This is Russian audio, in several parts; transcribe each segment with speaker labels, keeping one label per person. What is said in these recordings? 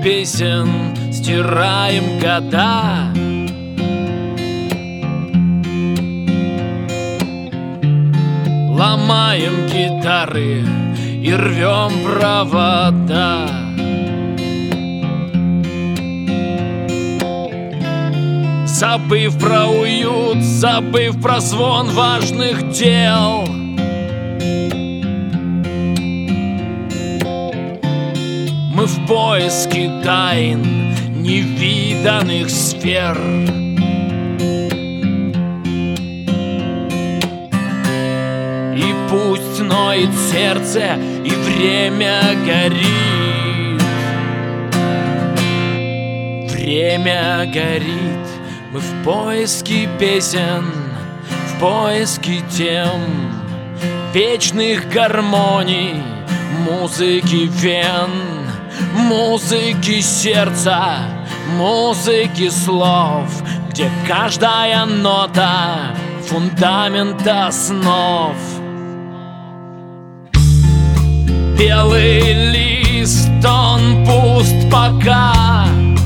Speaker 1: песен стираем года. Ломаем гитары и рвем провода. Забыв про уют, забыв про звон важных дел, мы в поиске тайн невиданных сфер. И пусть ноет сердце, и время горит. Время горит. Мы в поиске песен, в поиске тем, вечных гармоний, музыки вен, музыки сердца, музыки слов, где каждая нота — фундамент основ. Белый лист, он пуст пока.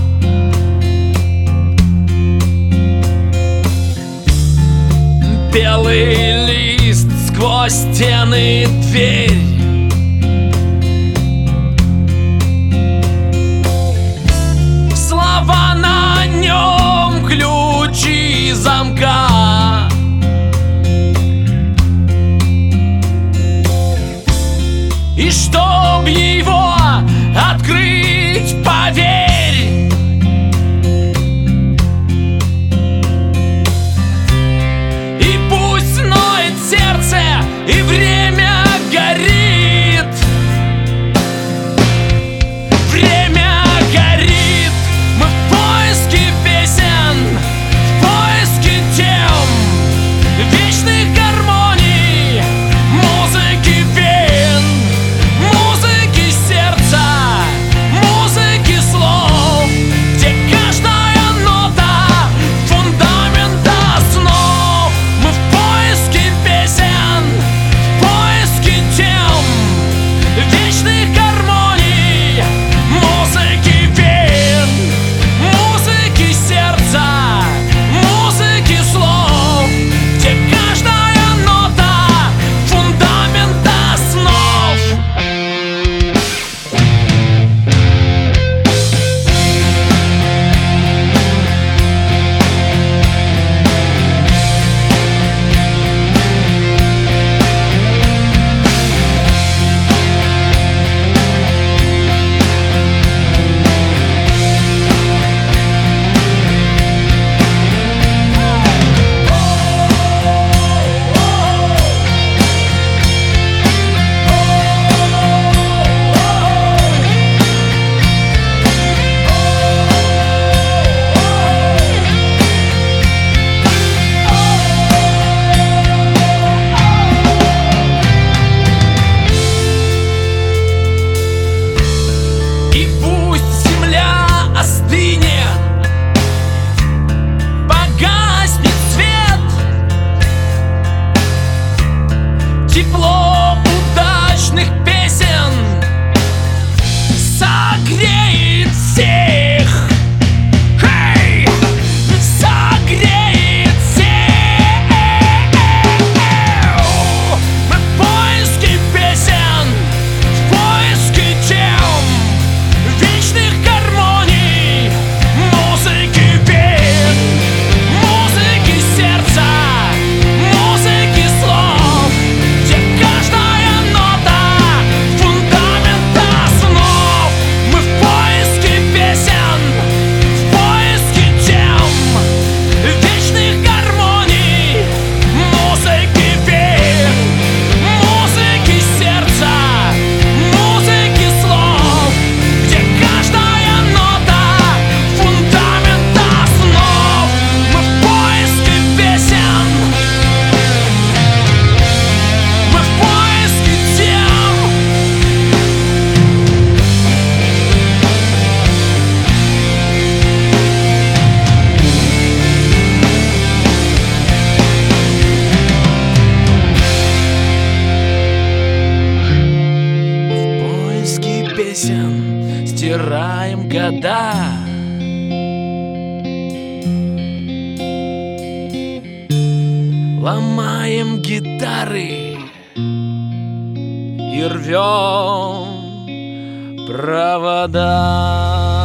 Speaker 1: Белый лист, сквозь стены дверь. Слова на нем, ключи замка. И чтоб его открыть, поверь, сердце, и время горит. Время горит. Мы в поиске песен, в поиске тем, вечных гармоний, музыки вен, музыки сердца, музыки слов, где каждая нота — фундамент основ. Мы в поиске песен, в поиске тем, вечных гармоний, музыки вен, музыки сердца, музыки слов, где каждая нота — фундамент основ. И пусть земля остынет, погаснет свет, тепло удачных песен согреет всех. Эй! Согреет всех. Мы в поиске песен, в поиске тем, вечных гармоний, музыки вен, музыки сердца, музыки слов, где каждая нота — фундамент основ. Мы в поиске песен, в поиске тем, вечных гармоний, музыки вен, музыки сердца, музыки слов, где каждая нота — фундамент основ. Мы в поиске песен, мы в поиске тем. В поиске песен стираем Летаем года. Ломаем гитары и рвем провода.